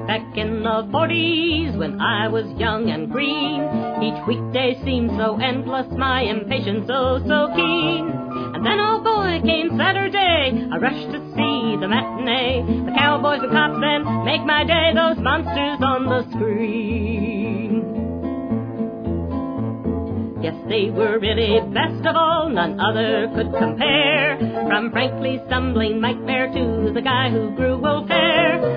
Back in the 40s, when I was young and green, each weekday seemed so endless, my impatience so keen. And then, oh boy, came Saturday, I rushed to see the matinee. The cowboys and cops then make my day, those monsters on the screen. Yes, they were really best of all, none other could compare. From frankly stumbling Mike Bear to the guy who grew Wolf Hair.